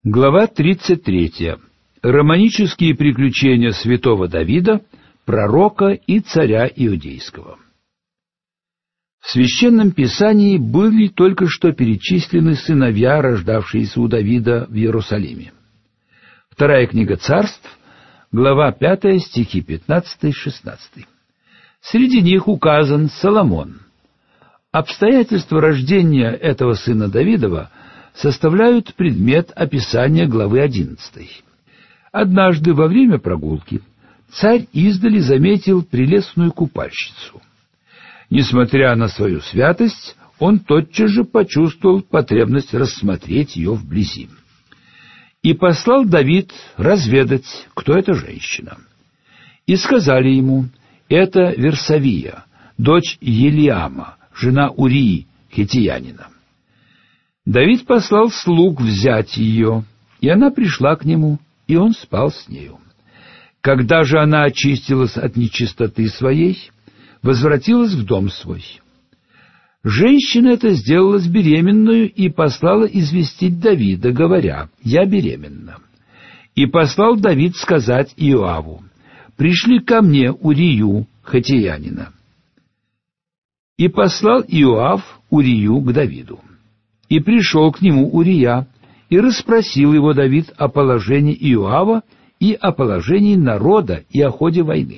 Глава 33. Романические приключения святого Давида, пророка и царя иудейского. В Священном Писании были только что перечислены сыновья, рождавшиеся у Давида в Иерусалиме. Вторая книга Царств, глава 5, стихи 15-16. Среди них указан Соломон. Обстоятельства рождения этого сына Давидова составляют предмет описания главы 11. Однажды во время прогулки царь издали заметил прелестную купальщицу. Несмотря на свою святость, он тотчас же почувствовал потребность рассмотреть ее вблизи. И послал Давид разведать, кто эта женщина. И сказали ему: это Версавия, дочь Елиама, жена Урии, хиттеянина. Давид послал слуг взять ее, и она пришла к нему, и он спал с нею. Когда же она очистилась от нечистоты своей, возвратилась в дом свой. Женщина эта сделалась беременную и послала известить Давида, говоря: «Я беременна». И послал Давид сказать Иоаву: «Пришли ко мне Урию, хиттеянина». И послал Иоав Урию к Давиду. И пришел к нему Урия, и расспросил его Давид о положении Иоава и о положении народа и о ходе войны.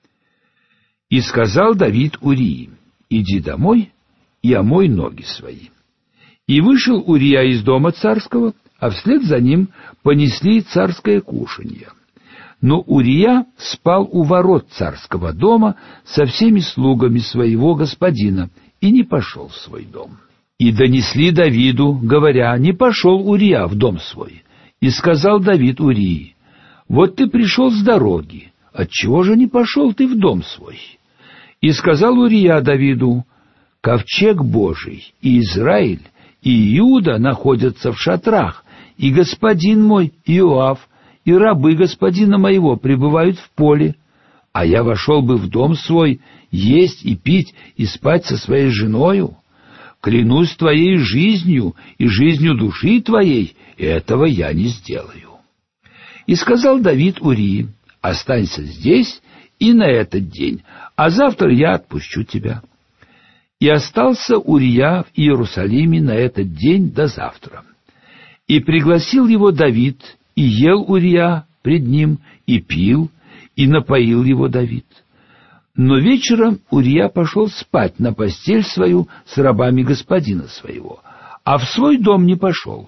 И сказал Давид Урии: «Иди домой и омой ноги свои». И вышел Урия из дома царского, а вслед за ним понесли царское кушанье. Но Урия спал у ворот царского дома со всеми слугами своего господина и не пошел в свой дом. И донесли Давиду, говоря: не пошел Урия в дом свой. И сказал Давид Урии: вот ты пришел с дороги, отчего же не пошел ты в дом свой? И сказал Урия Давиду: ковчег Божий и Израиль и Иуда находятся в шатрах, и господин мой Иоав и рабы господина моего пребывают в поле, а я вошел бы в дом свой есть и пить и спать со своей женою. Клянусь твоей жизнью и жизнью души твоей, этого я не сделаю. И сказал Давид Урии: останься здесь и на этот день, а завтра я отпущу тебя. И остался Урия в Иерусалиме на этот день до завтра. И пригласил его Давид, и ел Урия пред ним, и пил, и напоил его Давид. Но вечером Урия пошел спать на постель свою с рабами господина своего, а в свой дом не пошел.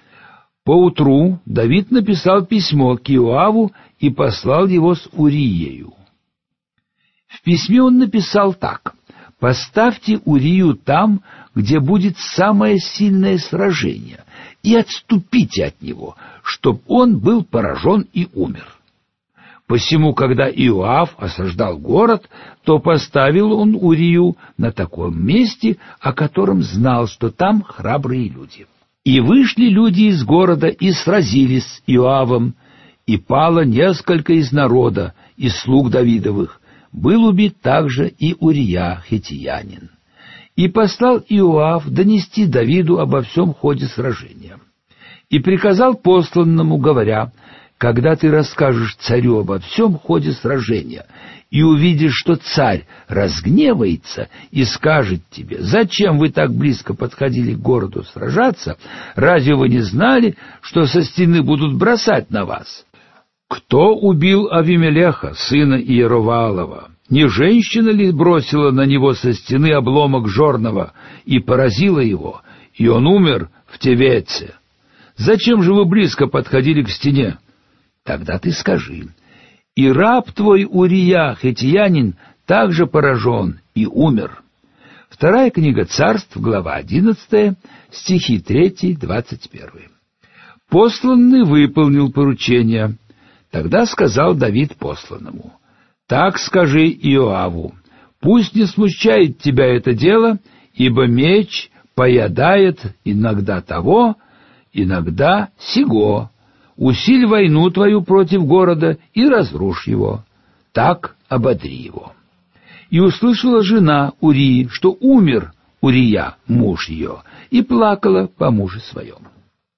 Поутру Давид написал письмо к Иоаву и послал его с Уриею. В письме он написал так: «Поставьте Урию там, где будет самое сильное сражение, и отступите от него, чтоб он был поражен и умер». Посему, когда Иоав осаждал город, то поставил он Урию на таком месте, о котором знал, что там храбрые люди. И вышли люди из города и сразились с Иоавом, и пало несколько из народа, из слуг Давидовых. Был убит также и Урия хиттеянин. И послал Иоав донести Давиду обо всем ходе сражения. И приказал посланному, говоря: когда ты расскажешь царю обо всем ходе сражения и увидишь, что царь разгневается и скажет тебе: зачем вы так близко подходили к городу сражаться? Разве вы не знали, что со стены будут бросать на вас? Кто убил Авимелеха, сына Иероваалова? Не женщина ли бросила на него со стены обломок жорного и поразила его, и он умер в Тевеце? Зачем же вы близко подходили к стене? Тогда ты скажи: и раб твой Урия хиттеянин также поражен и умер. Вторая книга Царств, глава 11, стихи 3-21. Посланный выполнил поручение. Тогда сказал Давид посланному: так скажи Иоаву: пусть не смущает тебя это дело, ибо меч поедает иногда того, иногда сего. Усиль войну твою против города и разрушь его. Так ободри его. И услышала жена Урии, что умер Урия, муж ее, и плакала по муже своем.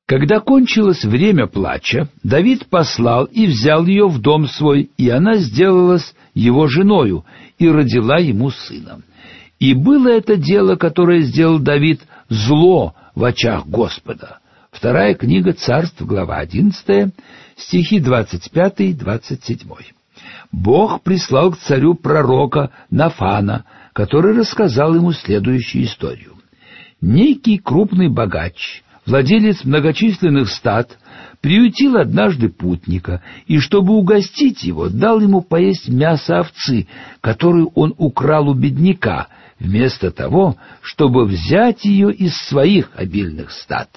Когда кончилось время плача, Давид послал и взял ее в дом свой, и она сделалась его женою и родила ему сына. И было это дело, которое сделал Давид, зло в очах Господа. Вторая книга Царств, глава 11, стихи 25-27. Бог прислал к царю пророка Нафана, который рассказал ему следующую историю. Некий крупный богач, владелец многочисленных стад, приютил однажды путника, и, чтобы угостить его, дал ему поесть мясо овцы, которую он украл у бедняка, вместо того, чтобы взять ее из своих обильных стад.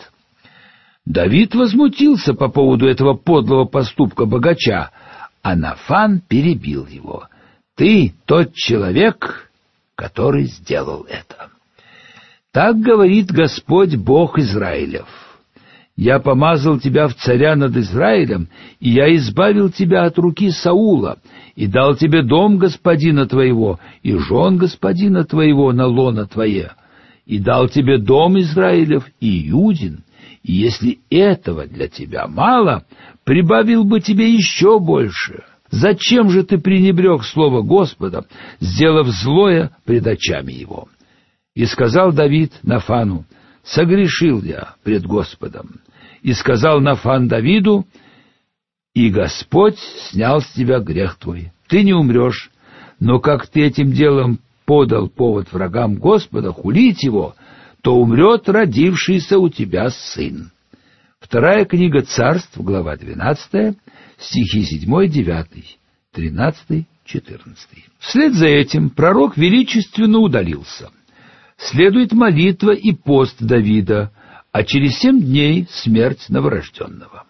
Давид возмутился по поводу этого подлого поступка богача, а Нафан перебил его. «Ты тот человек, который сделал это. Так говорит Господь Бог Израилев. Я помазал тебя в царя над Израилем, и я избавил тебя от руки Саула, и дал тебе дом господина твоего, и жен господина твоего на лоно твое, и дал тебе дом Израилев и Иудин, и если этого для тебя мало, прибавил бы тебе еще больше. Зачем же ты пренебрег слово Господа, сделав злое пред очами его?» И сказал Давид Нафану: «Согрешил я пред Господом». И сказал Нафан Давиду: «И Господь снял с тебя грех твой. Ты не умрешь, но как ты этим делом подал повод врагам Господа хулить его, то умрет родившийся у тебя сын». Вторая книга Царств, глава 12, стихи 7, 9, 13, 14. Вслед за этим пророк величественно удалился. Следует молитва и пост Давида, а через 7 дней смерть новорожденного.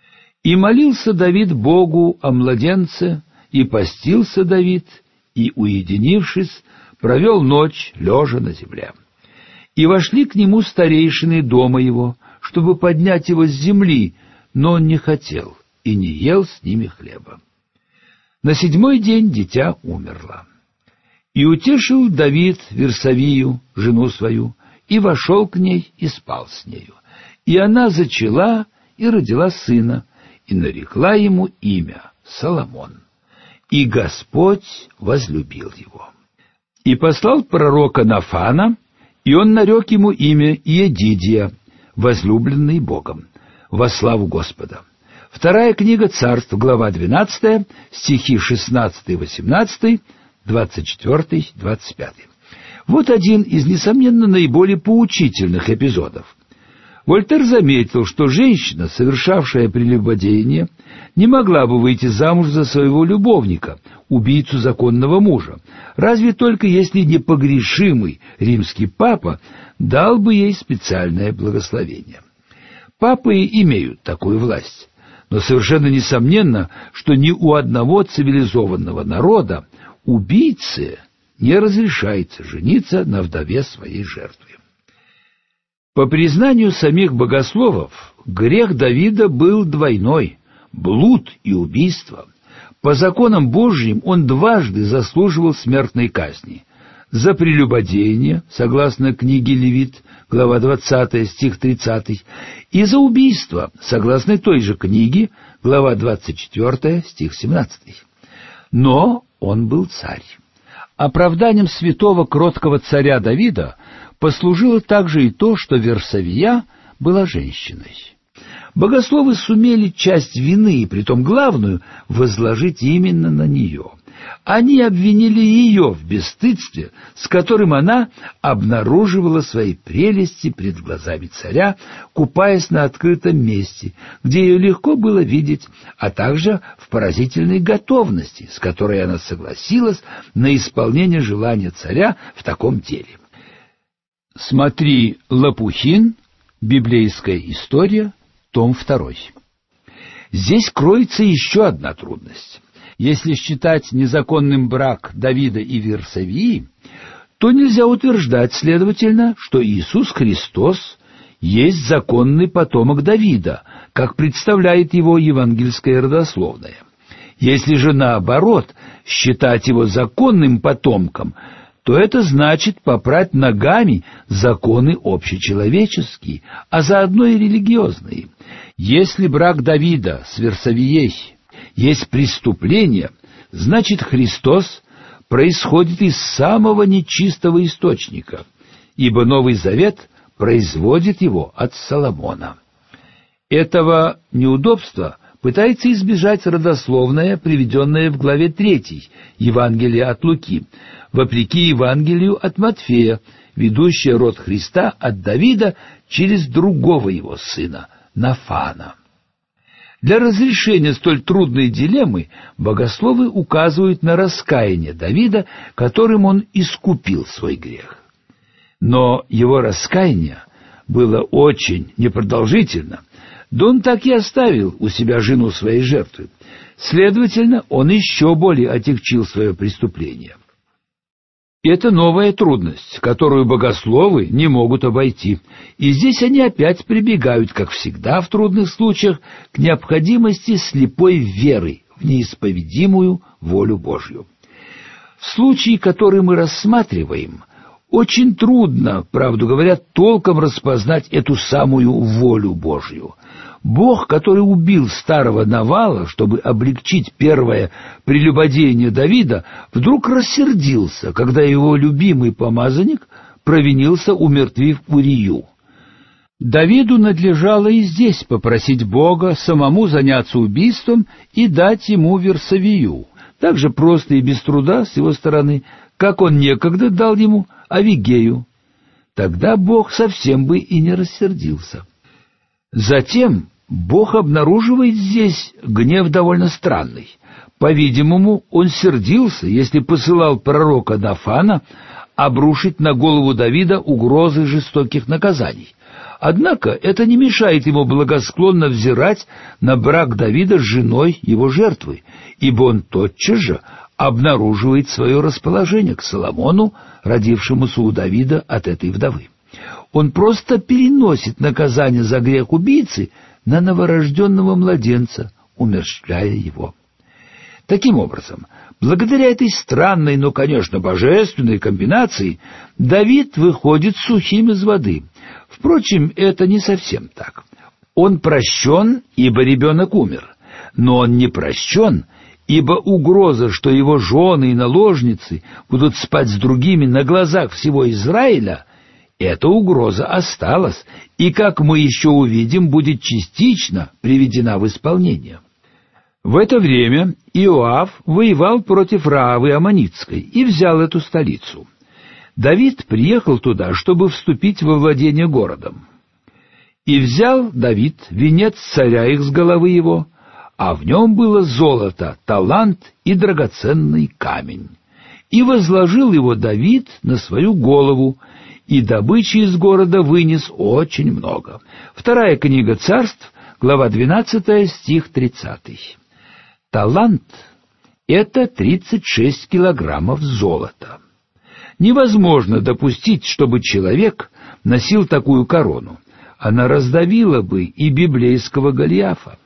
И молился Давид Богу о младенце, и постился Давид, и, уединившись, провел ночь, лежа на земле. И вошли к нему старейшины дома его, чтобы поднять его с земли, но он не хотел и не ел с ними хлеба. На 7-й день дитя умерло. И утешил Давид Версавию, жену свою, и вошел к ней и спал с нею. И она зачала и родила сына, и нарекла ему имя Соломон. И Господь возлюбил его. И послал пророка Нафана, и он нарек ему имя Иедидия, возлюбленный Богом, во славу Господа. Вторая книга Царств, глава 12, стихи 16-18, 24-25. Вот один из, несомненно, наиболее поучительных эпизодов. Вольтер заметил, что женщина, совершавшая прелюбодеяние, не могла бы выйти замуж за своего любовника, убийцу законного мужа, разве только если непогрешимый римский папа дал бы ей специальное благословение. Папы имеют такую власть, но совершенно несомненно, что ни у одного цивилизованного народа убийце не разрешается жениться на вдове своей жертвы. По признанию самих богословов, грех Давида был двойной – блуд и убийство. По законам Божьим он дважды заслуживал смертной казни. За прелюбодеяние, согласно книге Левит, глава 20, стих 30, и за убийство, согласно той же книге, глава 24, стих 17. Но он был царь. Оправданием святого кроткого царя Давида послужило также и то, что Версавия была женщиной. Богословы сумели часть вины, и притом главную, возложить именно на нее. Они обвинили ее в бесстыдстве, с которым она обнаруживала свои прелести пред глазами царя, купаясь на открытом месте, где ее легко было видеть, а также в поразительной готовности, с которой она согласилась на исполнение желания царя в таком деле. Смотри Лопухин, «Библейская история», том 2. Здесь кроется еще одна трудность. Если считать незаконным брак Давида и Версавии, то нельзя утверждать, следовательно, что Иисус Христос есть законный потомок Давида, как представляет его евангельское родословное. Если же наоборот считать его законным потомком, то это значит попрать ногами законы общечеловеческие, а заодно и религиозные. Если брак Давида с Версавией есть преступление, значит Христос происходит из самого нечистого источника, ибо Новый Завет производит его от Соломона. Этого неудобства пытается избежать родословная, приведенная в главе 3 Евангелия от Луки, вопреки Евангелию от Матфея, ведущая род Христа от Давида через другого его сына, Нафана. Для разрешения столь трудной дилеммы богословы указывают на раскаяние Давида, которым он искупил свой грех. Но его раскаяние было очень непродолжительно, да он так и оставил у себя жену своей жертвы. Следовательно, он еще более отягчил свое преступление. Это новая трудность, которую богословы не могут обойти, и здесь они опять прибегают, как всегда в трудных случаях, к необходимости слепой веры в неисповедимую волю Божью. В случае, который мы рассматриваем, очень трудно, правду говоря, толком распознать эту самую волю Божью. Бог, который убил старого Навала, чтобы облегчить первое прелюбодеяние Давида, вдруг рассердился, когда его любимый помазанник провинился, умертвив Урию. Давиду надлежало и здесь попросить Бога самому заняться убийством и дать ему Версавию, так же просто и без труда с его стороны, как он некогда дал ему Авигею. Тогда Бог совсем бы и не рассердился. Затем Бог обнаруживает здесь гнев довольно странный. По-видимому, он сердился, если посылал пророка Нафана обрушить на голову Давида угрозы жестоких наказаний. Однако это не мешает ему благосклонно взирать на брак Давида с женой его жертвы, ибо он тотчас же обнаруживает свое расположение к Соломону, родившемуся у Давида от этой вдовы. Он просто переносит наказание за грех убийцы на новорожденного младенца, умерщвляя его. Таким образом, благодаря этой странной, но, конечно, божественной комбинации, Давид выходит сухим из воды. Впрочем, это не совсем так. Он прощен, ибо ребенок умер, но он не прощен, ибо угроза, что его жены и наложницы будут спать с другими на глазах всего Израиля, эта угроза осталась, и, как мы еще увидим, будет частично приведена в исполнение. В это время Иоав воевал против Раавы Аммонитской и взял эту столицу. Давид приехал туда, чтобы вступить во владение городом. И взял Давид венец царя их с головы его, а в нем было золото, талант и драгоценный камень. И возложил его Давид на свою голову, и добычи из города вынес очень много. 2 книга Царств, глава 12, стих 30. Талант — это 36 килограммов золота. Невозможно допустить, чтобы человек носил такую корону. Она раздавила бы и библейского Голиафа.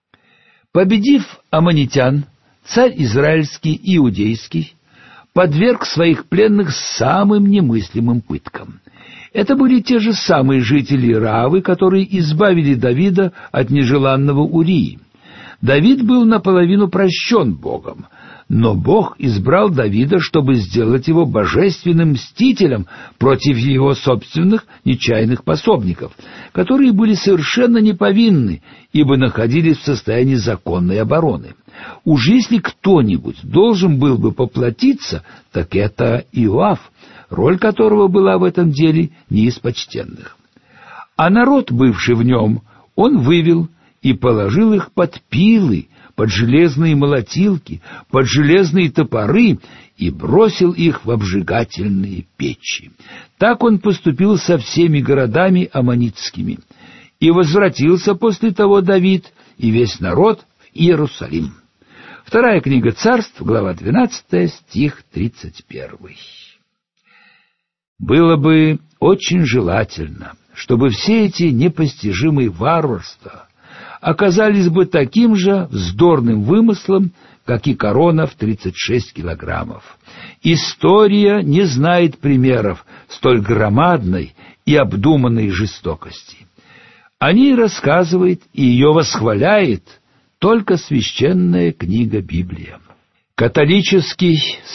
Победив аммонитян, царь израильский и иудейский подверг своих пленных самым немыслимым пыткам. Это были те же самые жители Раавы, которые избавили Давида от нежеланного Урии. Давид был наполовину прощен Богом, но Бог избрал Давида, чтобы сделать его божественным мстителем против его собственных нечаянных пособников, которые были совершенно неповинны, ибо находились в состоянии законной обороны. Уж если кто-нибудь должен был бы поплатиться, так это Иоав, роль которого была в этом деле не из почтенных. А народ, бывший в нем, он вывел и положил их под пилы, под железные молотилки, под железные топоры и бросил их в обжигательные печи. Так он поступил со всеми городами аммонитскими. И возвратился после того Давид и весь народ в Иерусалим. 2 книга Царств, глава 12, стих 31. Было бы очень желательно, чтобы все эти непостижимые варварства оказались бы таким же вздорным вымыслом, как и корона в 36 килограммов. История не знает примеров столь громадной и обдуманной жестокости. О ней рассказывает и ее восхваляет только священная книга Библия. Католический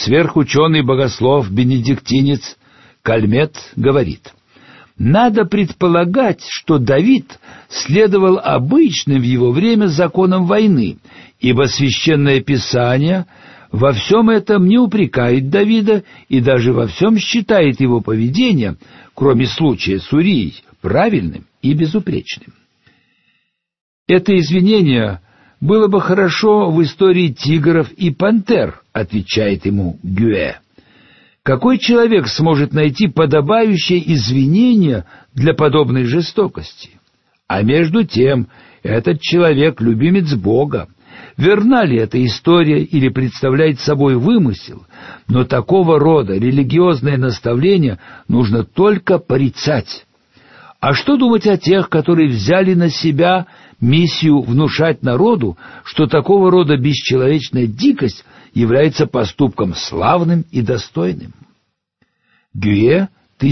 сверхученый-богослов-бенедиктинец Кальмет говорит: надо предполагать, что Давид следовал обычным в его время законам войны, ибо Священное Писание во всем этом не упрекает Давида и даже во всем считает его поведение, кроме случая с Урией, правильным и безупречным. Это извинение было бы хорошо в истории тигров и пантер, отвечает ему Гюэ. Какой человек сможет найти подобающее извинение для подобной жестокости? А между тем, этот человек — любимец Бога. Верна ли эта история или представляет собой вымысел, но такого рода религиозное наставление нужно только порицать. А что думать о тех, которые взяли на себя миссию внушать народу, что такого рода бесчеловечная дикость является поступком славным и достойным? Гюэ,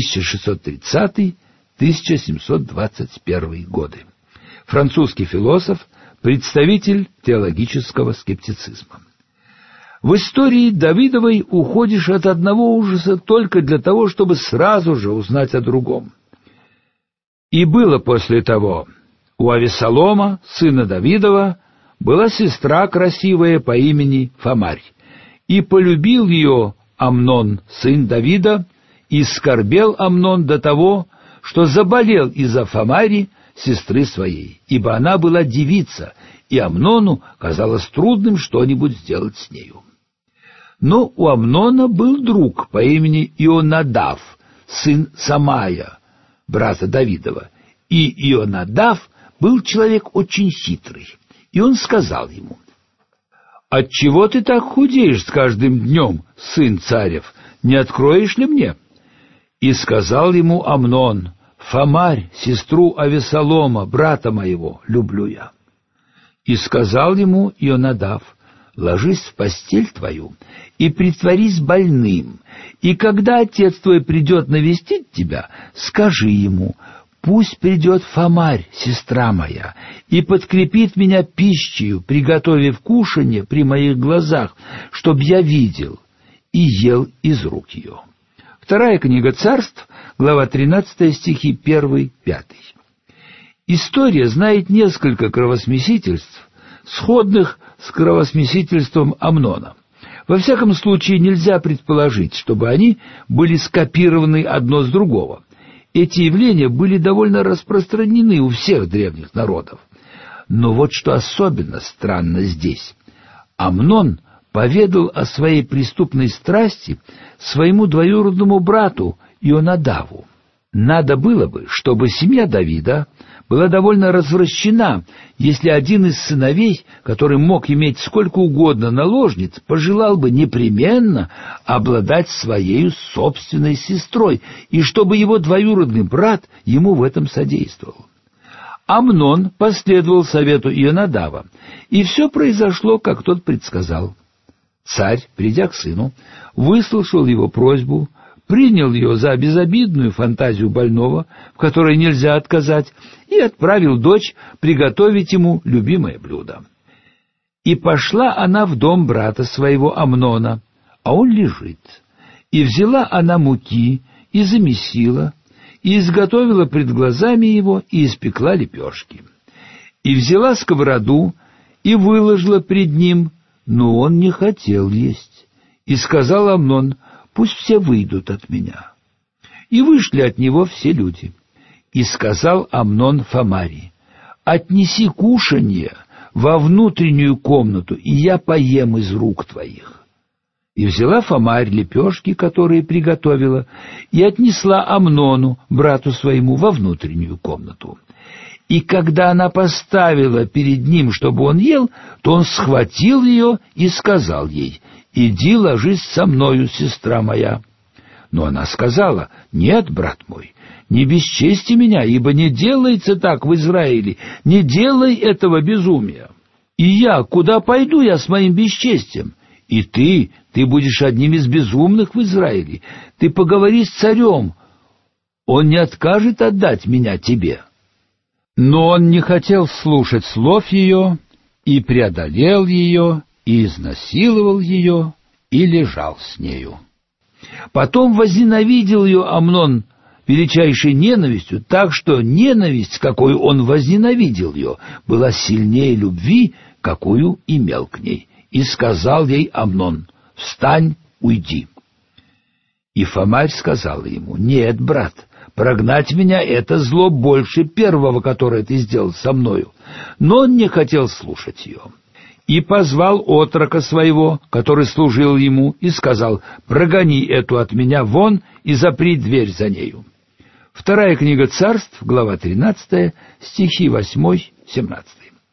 1630-1721 годы. Французский философ, представитель теологического скептицизма. В истории Давидовой уходишь от одного ужаса только для того, чтобы сразу же узнать о другом. И было после того: у Авессалома, сына Давидова, была сестра красивая по имени Фамарь, и полюбил ее Амнон, сын Давида, и скорбел Амнон до того, что заболел из-за Фамари, сестры своей, ибо она была девица, и Амнону казалось трудным что-нибудь сделать с нею. Но у Амнона был друг по имени Ионадав, сын Самая, брата Давидова, и Ионадав был человек очень хитрый, и он сказал ему: «Отчего ты так худеешь с каждым днем, сын царев, не откроешь ли мне?» И сказал ему Амнон: «Фамарь, сестру Авессалома, брата моего, люблю я». И сказал ему Ионадав: «Ложись в постель твою и притворись больным, и когда отец твой придет навестить тебя, скажи ему: пусть придет Фамарь, сестра моя, и подкрепит меня пищею, приготовив кушанье при моих глазах, чтоб я видел и ел из рук ее». Вторая книга Царств, глава 13, стихи 1-5. История знает несколько кровосмесительств, сходных с кровосмесительством Амнона. Во всяком случае, нельзя предположить, чтобы они были скопированы одно с другого. Эти явления были довольно распространены у всех древних народов. Но вот что особенно странно здесь. Амнон поведал о своей преступной страсти своему двоюродному брату Ионадаву. Надо было бы, чтобы семья Давида была довольно развращена, если один из сыновей, который мог иметь сколько угодно наложниц, пожелал бы непременно обладать своей собственной сестрой, и чтобы его двоюродный брат ему в этом содействовал. Амнон последовал совету Ионадава, и все произошло, как тот предсказал. Царь, придя к сыну, выслушал его просьбу, принял ее за безобидную фантазию больного, в которой нельзя отказать, и отправил дочь приготовить ему любимое блюдо. И пошла она в дом брата своего Амнона, а он лежит. И взяла она муки, и замесила, и изготовила пред глазами его, и испекла лепешки. И взяла сковороду, и выложила пред ним, но он не хотел есть. И сказал Амнон: «Пусть все выйдут от меня». И вышли от него все люди. И сказал Амнон Фамари: «Отнеси кушанье во внутреннюю комнату, и я поем из рук твоих». И взяла Фамарь лепешки, которые приготовила, и отнесла Амнону, брату своему, во внутреннюю комнату. И когда она поставила перед ним, чтобы он ел, то он схватил ее и сказал ей: «Иди ложись со мною, сестра моя». Но она сказала: «Нет, брат мой, не бесчести меня, ибо не делается так в Израиле, не делай этого безумия». И я, куда пойду я с моим бесчестием? И ты будешь одним из безумных в Израиле. Ты поговори с царем, он не откажет отдать меня тебе». Но он не хотел слушать слов ее, и преодолел ее, и изнасиловал ее, и лежал с нею. Потом возненавидел ее Амнон величайшей ненавистью, так что ненависть, какой он возненавидел ее, была сильнее любви, какую имел к ней. И сказал ей Амнон: «Встань, уйди». И Фомарь сказала ему: «Нет, брат, прогнать меня — это зло больше первого, которое ты сделал со мною». Но он не хотел слушать ее. И позвал отрока своего, который служил ему, и сказал: «Прогони эту от меня вон и запри дверь за нею». Вторая книга Царств, глава 13, стихи 8-17.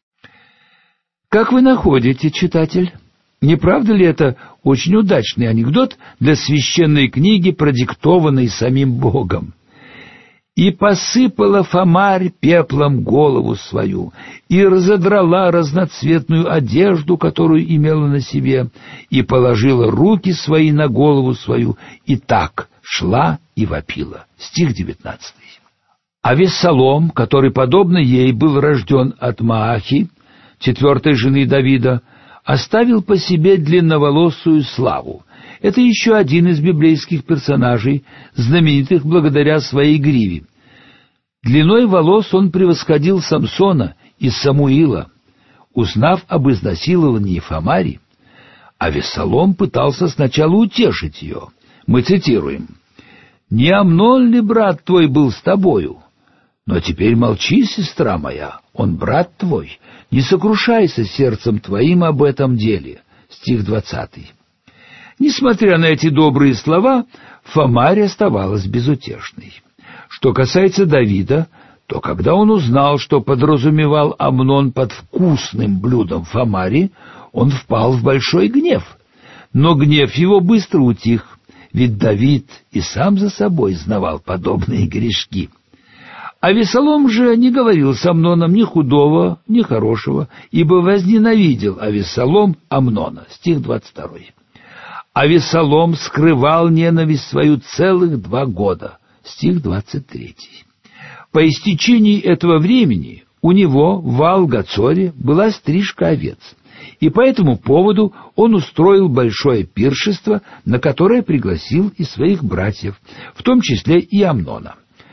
Как вы находите, читатель? Не правда ли это очень удачный анекдот для священной книги, продиктованной самим Богом? «И посыпала Фомарь пеплом голову свою, и разодрала разноцветную одежду, которую имела на себе, и положила руки свои на голову свою, и так шла и вопила». Стих 19. А Вессалом, который, подобно ей, был рожден от Маахи, четвертой жены Давида, оставил по себе длинноволосую Славу. Это еще один из библейских персонажей, знаменитых благодаря своей гриве. Длиной волос он превосходил Самсона и Самуила. Узнав об изнасиловании Фомари, Авессалом пытался сначала утешить ее. Мы цитируем: «Не Амнон ли брат твой был с тобою? Но теперь молчи, сестра моя, он брат твой, не сокрушайся сердцем твоим об этом деле». Стих 20. Несмотря на эти добрые слова, Фомарь оставалась безутешной. Что касается Давида, то когда он узнал, что подразумевал Амнон под вкусным блюдом Фомари, он впал в большой гнев. Но гнев его быстро утих, ведь Давид и сам за собой знавал подобные грешки. Авессалом же не говорил с Амноном ни худого, ни хорошего, ибо возненавидел Авессалом Амнона. Стих 22. Авессалом скрывал ненависть свою целых 2 года. Стих 23. По истечении этого времени у него в Аал-Гацоре была стрижка овец, и по этому поводу он устроил большое пиршество, на которое пригласил и своих братьев, в том числе и Амнона.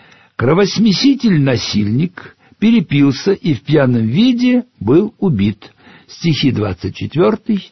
Кровосмеситель-насильник перепился и в пьяном виде был убит. Стихи 24-29.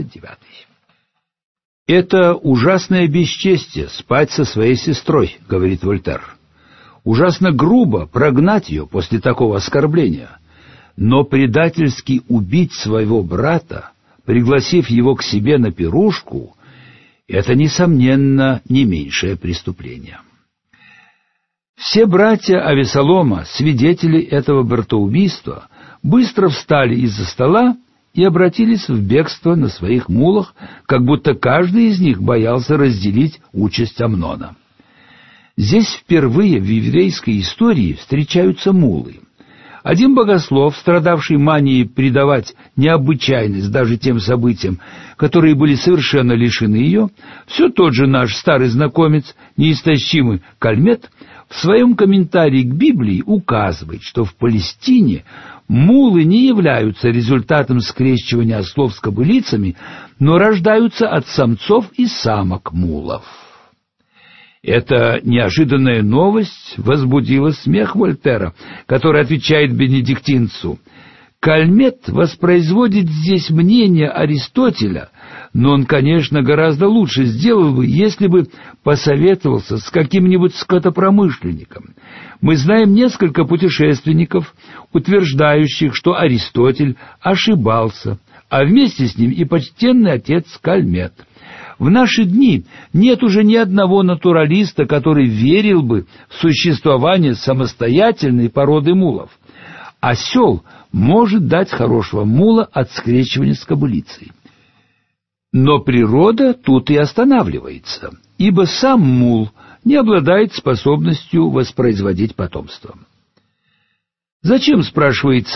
«Это ужасное бесчестие — спать со своей сестрой», — говорит Вольтер. Ужасно грубо прогнать ее после такого оскорбления, но предательски убить своего брата, пригласив его к себе на пирушку, это, несомненно, не меньшее преступление. Все братья Авессалома, свидетели этого братоубийства, быстро встали из-за стола и обратились в бегство на своих мулах, как будто каждый из них боялся разделить участь Амнона. Здесь впервые в еврейской истории встречаются мулы. Один богослов, страдавший манией придавать необычайность даже тем событиям, которые были совершенно лишены ее, все тот же наш старый знакомец, неистощимый Кальмет, в своем комментарии к Библии указывает, что в Палестине мулы не являются результатом скрещивания ослов с кобылицами, но рождаются от самцов и самок мулов. Эта неожиданная новость возбудила смех Вольтера, который отвечает бенедиктинцу: «Кальмет воспроизводит здесь мнение Аристотеля, но он, конечно, гораздо лучше сделал бы, если бы посоветовался с каким-нибудь скотопромышленником. Мы знаем несколько путешественников, утверждающих, что Аристотель ошибался, а вместе с ним и почтенный отец Кальмет. В наши дни нет уже ни одного натуралиста, который верил бы в существование самостоятельной породы мулов. Осел может дать хорошего мула от скрещивания с кобылицей. Но природа тут и останавливается, ибо сам мул не обладает способностью воспроизводить потомство. Зачем, спрашивается,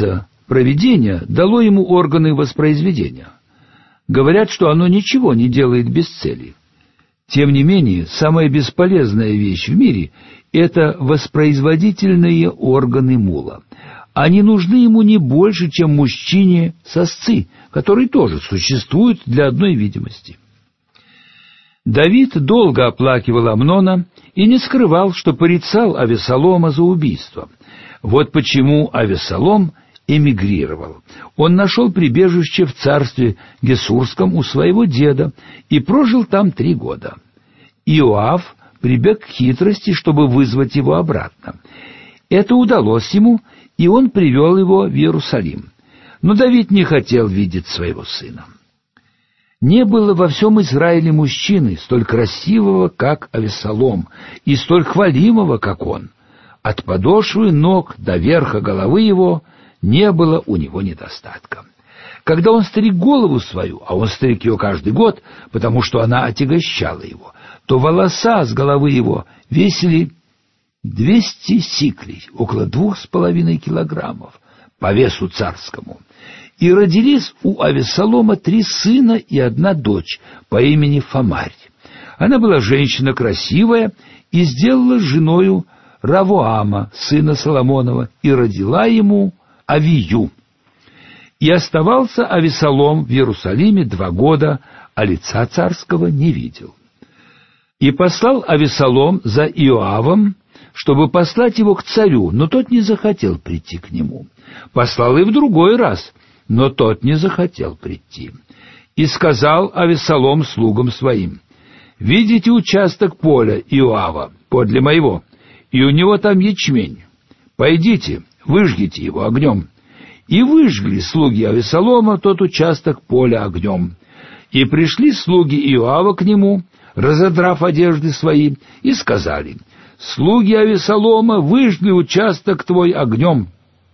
Провидение дало ему органы воспроизведения. Говорят, что оно ничего не делает без цели. Тем не менее, самая бесполезная вещь в мире — это воспроизводительные органы мула. Они нужны ему не больше, чем мужчине сосцы, которые тоже существуют для одной видимости. Давид долго оплакивал Амнона и не скрывал, что порицал Авессалома за убийство. Вот почему Авессалом эмигрировал. Он нашел прибежище в царстве Гесурском у своего деда и прожил там 3 года. Иоав прибег к хитрости, чтобы вызвать его обратно. Это удалось ему, и он привел его в Иерусалим. Но Давид не хотел видеть своего сына. Не было во всем Израиле мужчины, столь красивого, как Авессалом, и столь хвалимого, как он. От подошвы ног до верха головы его не было у него недостатка. Когда он стриг голову свою, а он стриг ее каждый год, потому что она отягощала его, то волоса с головы его весили 200 сиклей, около 2,5 килограммов, по весу царскому. И родились у Авессалома 3 сына и 1 дочь по имени Фамарь. Она была женщина красивая и сделала женою Равоама, сына Соломонова, и родила ему Авию. И оставался Авессалом в Иерусалиме 2 года, а лица царского не видел. И послал Авессалом за Иоавом, чтобы послать его к царю, но тот не захотел прийти к нему. Послал и в другой раз, но тот не захотел прийти. И сказал Авессалом слугам своим: «Видите участок поля Иоава подле моего, и у него там ячмень. Пойдите, выжгите его огнем». И выжгли слуги Авессалома тот участок поля огнем. И пришли слуги Иоава к нему, разодрав одежды свои, и сказали: «Слуги Авессалома выжгли участок твой огнем».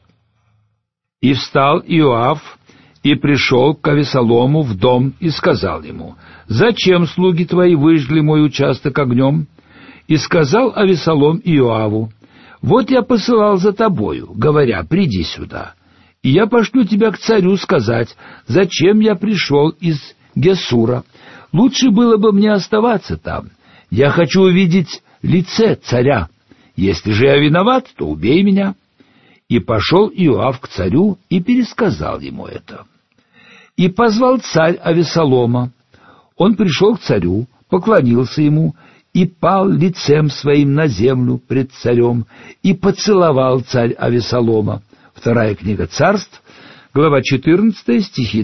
И встал Иоав и пришел к Авессалому в дом и сказал ему: «Зачем слуги твои выжгли мой участок огнем?» И сказал Авессалом Иоаву: «Вот я посылал за тобою, говоря: приди сюда, и я пошлю тебя к царю сказать, зачем я пришел из Гесура. Лучше было бы мне оставаться там. Я хочу увидеть лице царя. Если же я виноват, то убей меня». И пошел Иоав к царю и пересказал ему это. И позвал царь Авессалома. Он пришел к царю, поклонился ему и пал лицем своим на землю пред царем, и поцеловал царь Авессалома. 2 книга Царств, глава 14, стихи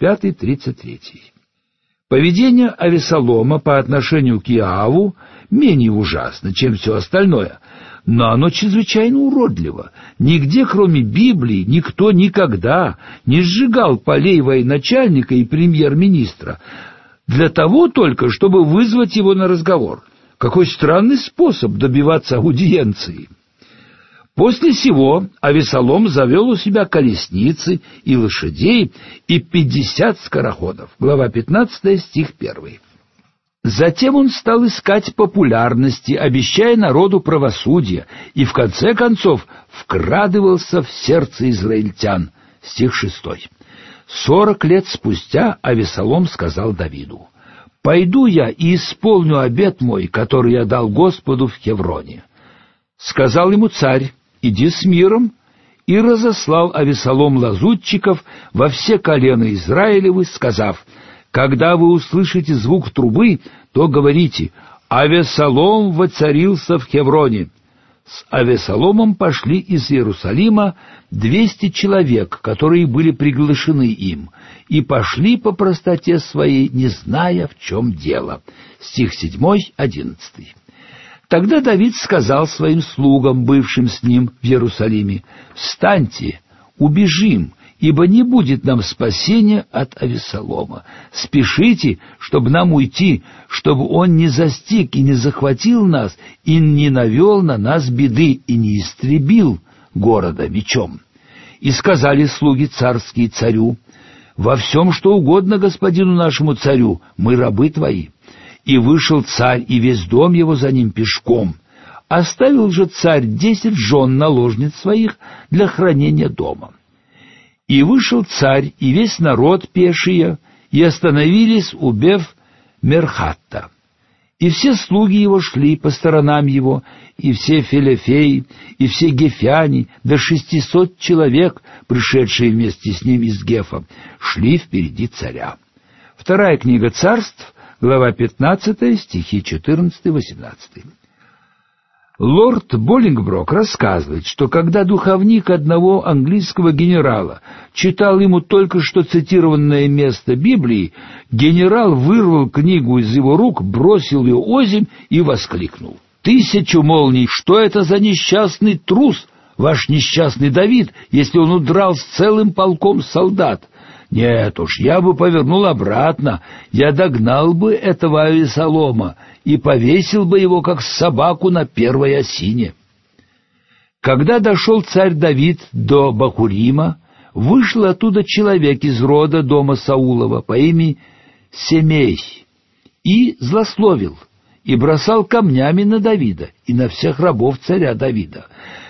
25-33. Поведение Авессалома по отношению к Иоаву менее ужасно, чем все остальное, но оно чрезвычайно уродливо. Нигде, кроме Библии, никто никогда не сжигал полей военачальника и премьер-министра для того только, чтобы вызвать его на разговор. Какой странный способ добиваться аудиенции! После сего Авессалом завел у себя колесницы и лошадей и 50 скороходов. Глава 15, стих 1. Затем он стал искать популярности, обещая народу правосудие, и в конце концов вкрадывался в сердце израильтян. Стих 6. 40 лет спустя Авессалом сказал Давиду: «Пойду я и исполню обет мой, который я дал Господу в Хевроне». Сказал ему царь: «Иди с миром», и разослал Авессалом лазутчиков во все колена Израилевы, сказав: «Когда вы услышите звук трубы, то говорите: Авессалом воцарился в Хевроне». С Авессаломом пошли из Иерусалима 200 человек, которые были приглашены им, и пошли по простоте своей, не зная, в чем дело. Стих 7-11. Тогда Давид сказал своим слугам, бывшим с ним в Иерусалиме: «Встаньте, убежим, ибо не будет нам спасения от Авессалома. Спешите, чтобы нам уйти, чтобы он не застиг и не захватил нас, и не навел на нас беды, и не истребил города мечом». И сказали слуги царские царю: «Во всем, что угодно господину нашему царю, мы рабы твои». И вышел царь, и весь дом его за ним пешком. Оставил же царь 10 жен наложниц своих для хранения дома. И вышел царь и весь народ пешие, и остановились у Бев-Мерхатта. И все слуги его шли по сторонам его, и все филифеи, и все гефяне, до 600 человек, пришедшие вместе с ним из Гефа, шли впереди царя. Вторая книга Царств, глава 15, стихи 14-18. Лорд Боллингброк рассказывает, что когда духовник одного английского генерала читал ему только что цитированное место Библии, генерал вырвал книгу из его рук, бросил ее озимь и воскликнул: «Тысячу молний! Что это за несчастный трус, ваш несчастный Давид, если он удрал с целым полком солдат? Нет уж, я бы повернул обратно, я догнал бы этого Авесолома и повесил бы его, как собаку, на первой осине». Когда дошел царь Давид до Бахурима, вышел оттуда человек из рода дома Саулова по имени Семей и злословил, и бросал камнями на Давида и на всех рабов царя Давида.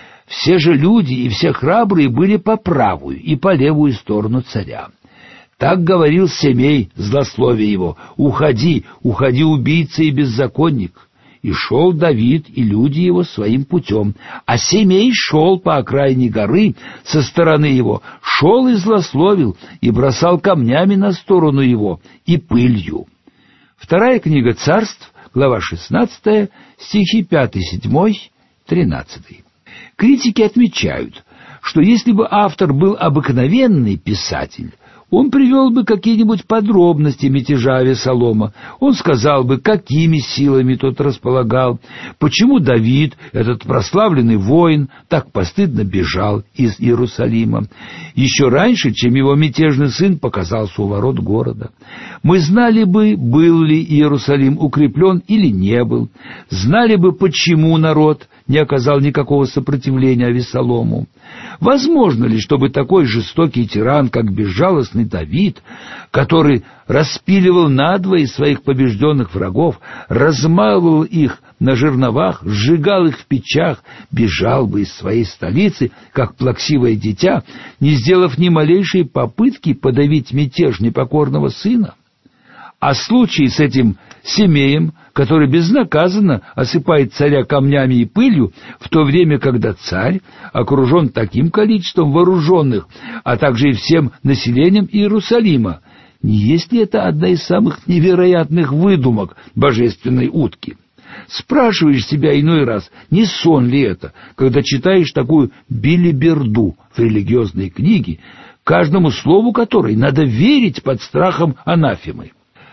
Все же люди и все храбрые были по правую и по левую сторону царя. Так говорил Семей, злословя его: «Уходи, уходи, убийца и беззаконник». И шел Давид и люди его своим путем, а Семей шел по окраине горы со стороны его, шел и злословил, и бросал камнями на сторону его и пылью. Вторая книга Царств, глава 16, стихи 5, 7, 13. Критики отмечают, что если бы автор был обыкновенный писатель, он привел бы какие-нибудь подробности мятежа Авесолома, он сказал бы, какими силами тот располагал, почему Давид, этот прославленный воин, так постыдно бежал из Иерусалима, еще раньше, чем его мятежный сын показался у ворот города. Мы знали бы, был ли Иерусалим укреплен или не был, знали бы, почему народ не оказал никакого сопротивления Авесолому. Возможно ли, чтобы такой жестокий тиран, как безжалостный Давид, который распиливал надвое своих побежденных врагов, размалывал их на жерновах, сжигал их в печах, бежал бы из своей столицы, как плаксивое дитя, не сделав ни малейшей попытки подавить мятеж непокорного сына? А случай с этим Семеем, который безнаказанно осыпает царя камнями и пылью, в то время, когда царь окружен таким количеством вооруженных, а также и всем населением Иерусалима, не есть ли это одна из самых невероятных выдумок божественной утки? Спрашиваешь себя иной раз, не сон ли это, когда читаешь такую билиберду в религиозной книге, каждому слову которой надо верить под страхом анафемы.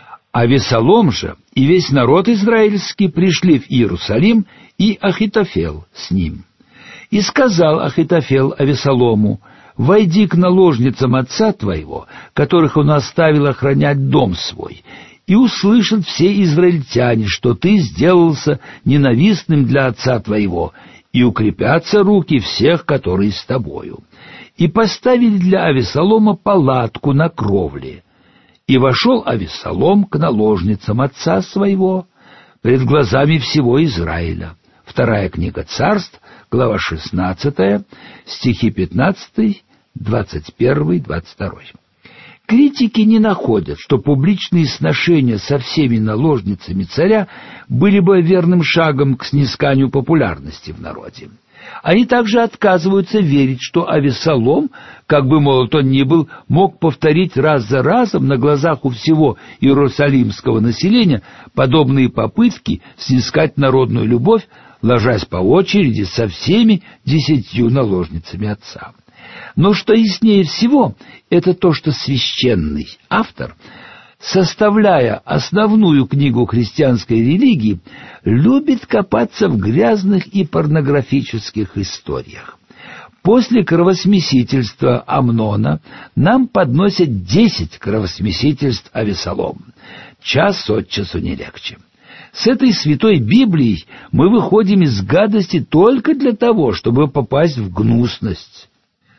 Авесолом же и весь народ израильский пришли в Иерусалим, и Ахитофел с ним. И сказал Ахитофел Авесолому: «Войди к наложницам отца твоего, которых он оставил охранять дом свой, и услышат все израильтяне, что ты сделался ненавистным для отца твоего, и укрепятся руки всех, которые с тобою». И поставили для Авесолома палатку на кровле. И вошел Авесолом к наложницам отца своего пред глазами всего Израиля. Вторая книга Царств, глава 16, стихи 15, 21, 22. Критики не находят, что публичные сношения со всеми наложницами царя были бы верным шагом к снисканию популярности в народе. Они также отказываются верить, что Авесолом, как бы молод он ни был, мог повторить раз за разом на глазах у всего иерусалимского населения подобные попытки снискать народную любовь, ложась по очереди со всеми 10 наложницами отца. Но что яснее всего, это то, что священный автор, составляя основную книгу христианской религии, любит копаться в грязных и порнографических историях. После кровосмесительства Амнона нам подносят 10 кровосмесительств Авесолома. Час от часу не легче. С этой святой Библией мы выходим из гадости только для того, чтобы попасть в гнусность.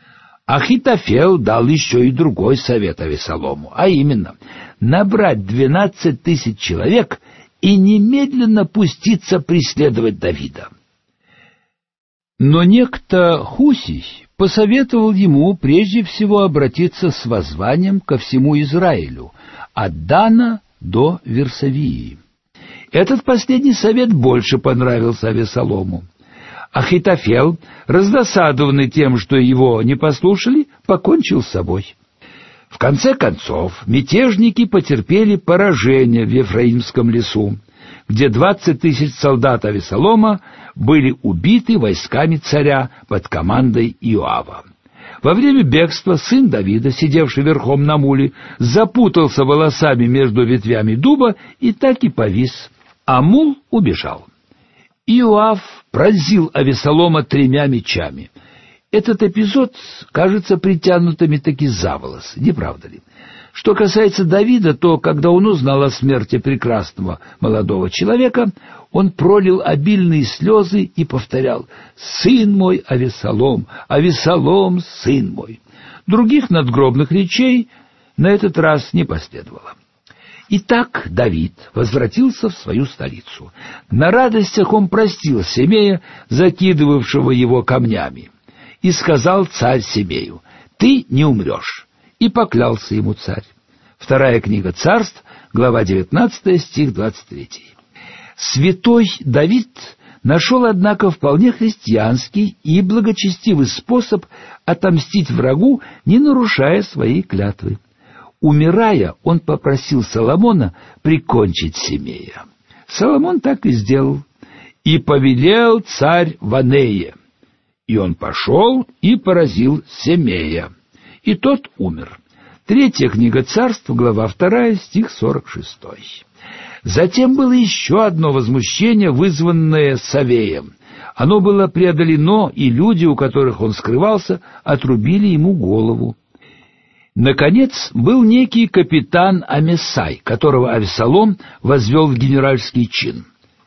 Ахитофел дал еще и другой совет Авесолому, а именно набрать 12 тысяч человек и немедленно пуститься преследовать Давида. Но некто Хусий посоветовал ему прежде всего обратиться с воззванием ко всему Израилю, от Дана до Версавии. Этот последний совет больше понравился Авессалому. Ахитофел, раздосадованный тем, что его не послушали, покончил с собой. В конце концов, мятежники потерпели поражение в Ефраимском лесу, где 20 000 солдат Авессалома были убиты войсками царя под командой Иоава. Во время бегства сын Давида, сидевший верхом на муле, запутался волосами между ветвями дуба и так и повис, а мул убежал. Иоав пронзил Авессалома 3 мечами. Этот эпизод кажется притянутыми-таки за волосы, не правда ли? Что касается Давида, то, когда он узнал о смерти прекрасного молодого человека, он пролил обильные слезы и повторял: «Сын мой Авессалом, Авессалом, сын мой». Других надгробных речей на этот раз не последовало. Итак, Давид возвратился в свою столицу. На радостях он простил Семея, закидывавшего его камнями. И сказал царь Семею: «Ты не умрешь». И поклялся ему царь. Вторая книга Царств, глава 19, стих 23. Святой Давид нашел, однако, вполне христианский и благочестивый способ отомстить врагу, не нарушая своей клятвы. Умирая, он попросил Соломона прикончить Семея. Соломон так и сделал. «И повелел царь Ванее». И он пошел и поразил Семея, и тот умер. Третья книга Царств, глава 2, стих 46. Затем было еще одно возмущение, вызванное Савеем. Оно было преодолено, и люди, у которых он скрывался, отрубили ему голову. Наконец, был некий капитан Амесай, которого Авессалом возвел в генеральский чин.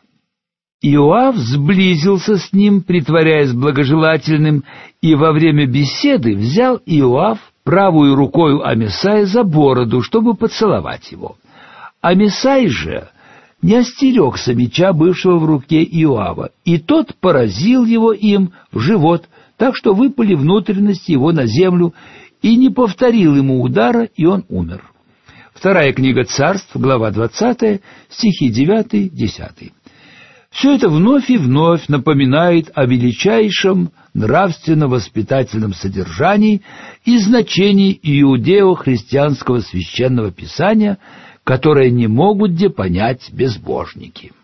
Иоав сблизился с ним, притворяясь благожелательным, и во время беседы взял Иоав правую рукою Амесая за бороду, чтобы поцеловать его. Амесай же не остерегся меча, бывшего в руке Иоава, и тот поразил его им в живот, так что выпали внутренности его на землю, и не повторил ему удара, и он умер. Вторая книга Царств, глава 20, стихи 9-10. Все это вновь и вновь напоминает о величайшем нравственно-воспитательном содержании и значении иудео-христианского священного писания, которое не могут де понять безбожники.